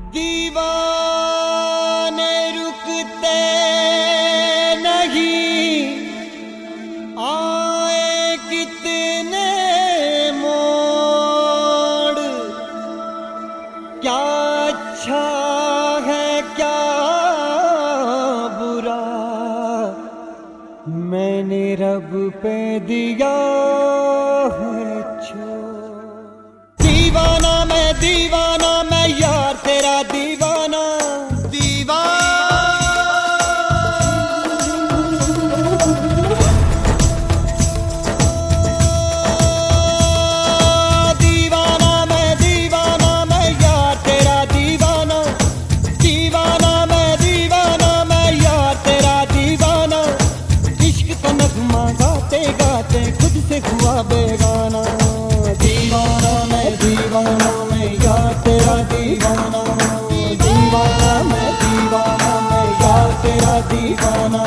दीवाने रुकते नहीं, आए कितने मोड़, क्या अच्छा है क्या बुरा, मैंने रब पे दिया है छोड़। दीवाना मैं यार तेरा दीवाना, हुआ बेगाना। दीवाना मैं यार तेरा दीवाना, दीवाना मैं यार तेरा दीवाना।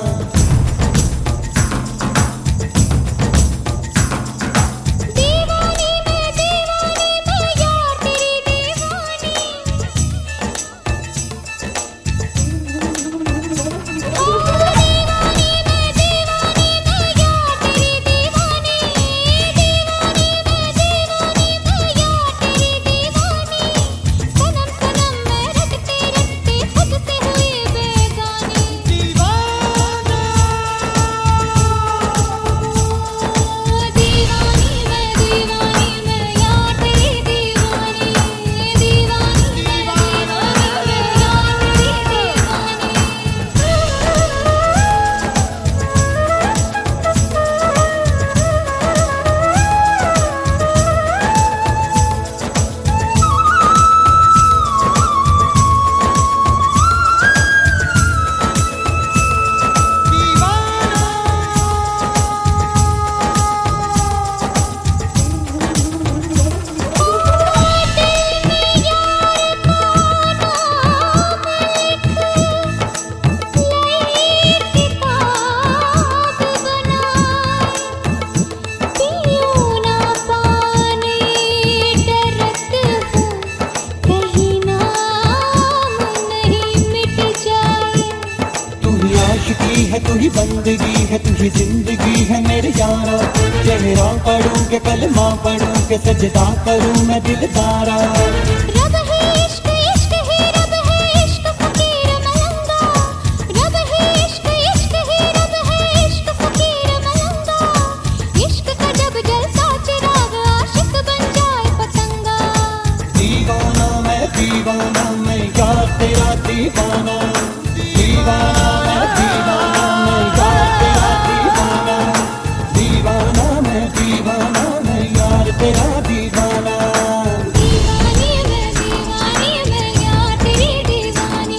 है तू ही बंदगी है, तू ही जिंदगी है मेरे यारा। चेहरा पढ़ूं के कलमा पढ़ूं के सजदा करूं मैं दिलदारा। रब है इश्क, इश्क है रब है इश्क फकीर मलंगा। रब है इश्क, इश्क है रब है इश्क फकीर मलंगा। इश्क का जब जलसा चिराग आशिक बन जाए पतंगा। दीवाना मैं यार तेरा दीवाना, दीवाना मैं यार तेरा दीवाना, दीवाना मैं यार तेरा दीवाना। दीवानी मैं यार तेरी दीवानी।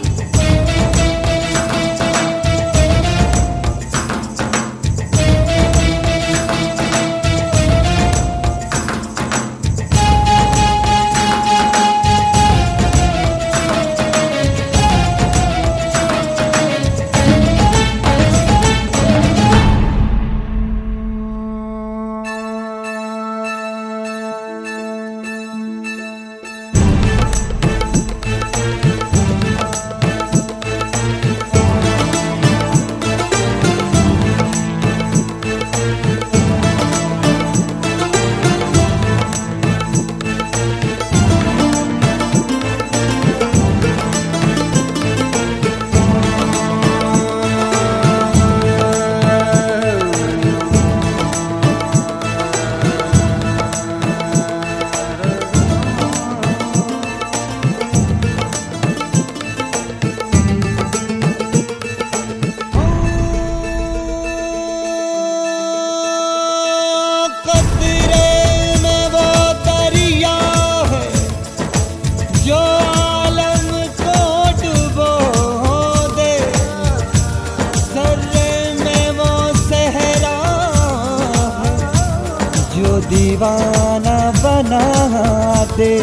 दीवाना बना दे।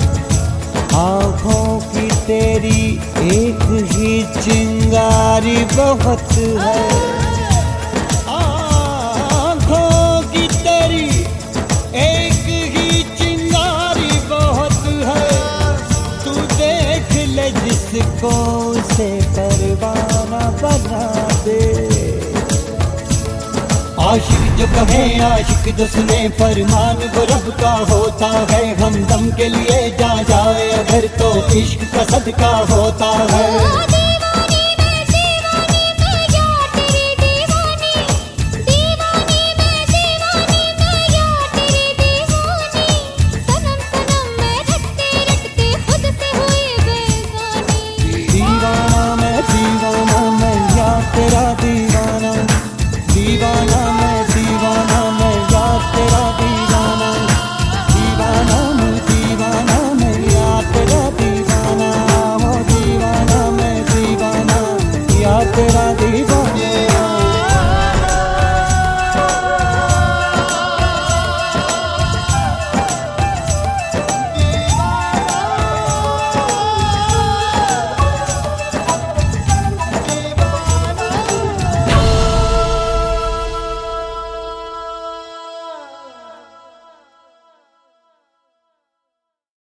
आँखों की तेरी एक ही चिंगारी बहुत है, आँखों की तेरी एक ही चिंगारी बहुत है। तू दे जिसको से परवाना बना दे। आशिक जो कहे आशिक जो सुने फरमान वो रब का होता है, हमदम के लिए जा जाए अगर तो इश्क का सदका होता है।